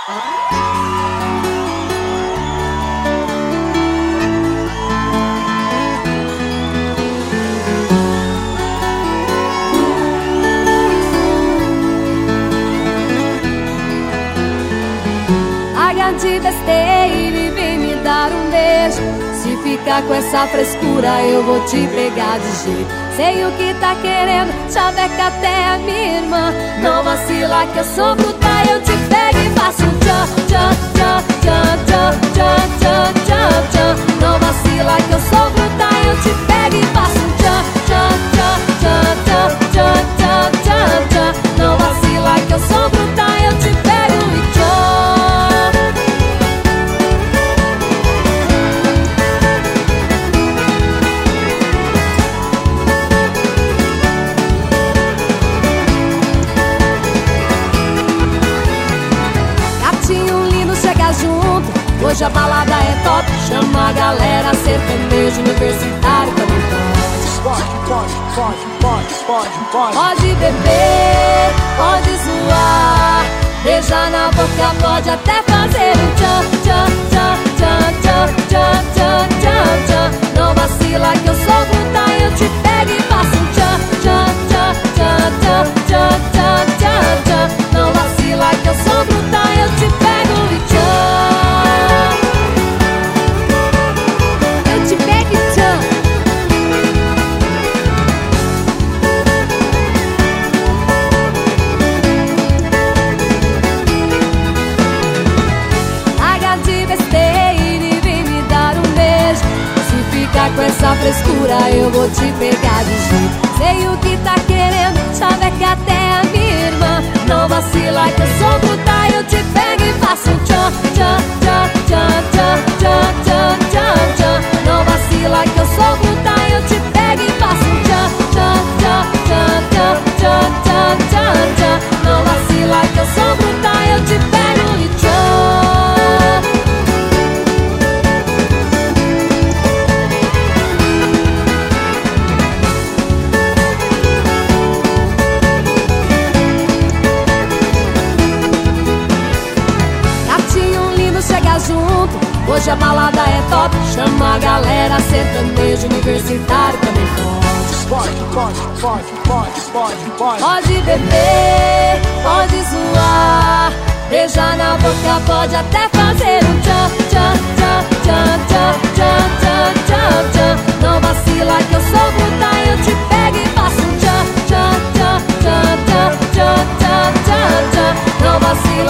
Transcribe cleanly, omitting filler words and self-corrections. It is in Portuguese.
Larga de besteira e vem me dar um beijo. Se ficar com essa frescura eu vou te pegar de jeito. Sei o que tá querendo, chaveca até a minha irmã. Não vacila que eu sou bruta, eu te pego e faço tchan, tchan, tchan, tchan, tchan, tchan, tchan, tchan, tchan. Não vacila que eu sou bruta, eu te pego e faço tchan, tchan, tchan, tchan, tchan, tchan, tchan, tchan, tchan. Não vacila que eu sou bruta, eu te pego e tchan. Hoje a balada é top, chama a galera, sertanejo universitário também pode. Pode beber, pode zoar, beijar na boca, pode até fazer um tchan, tchan, tchan, tchan, tchan, tchan, tchan, tchan, tchan. Não vacila que eu sou bruta, eu te pego e faço um tchan, tchan, tchan, tchan, tchan, tchan, tchan, tchan, tchan. Não vacila que eu sou bruta, eu te pego e tchan. Com essa frescura eu vou te pegar de jeito. Sei o que tá querendo, chaveca até a minha irmã. Não vacila que eu sou bruta, eu te pego e faço tchan, tchan, tchan, tchan, tchan, tchan, tchan, tchan, tchan. Não vacila que eu sou bruta, eu te pego e faço tchan, tchan, tchan, tchan, tchan, tchan, tchan, tchan, tchan. Não vacila que eu sou bruta, eu te pego e tchan. Hoje a balada é top, chama a galera, sertanejo universitário também pode. Pode beber, pode zoar, beijar na boca, pode até fazer um tchan, tchan, tchan, tchan, tchan, tchan, tchan, tchan, tchan. Não vacila que eu sou bruta, eu te pego e faço um tchan, tchan, tchan, tchan, tchan, tchan, tchan, tchan, tchan. Não vacila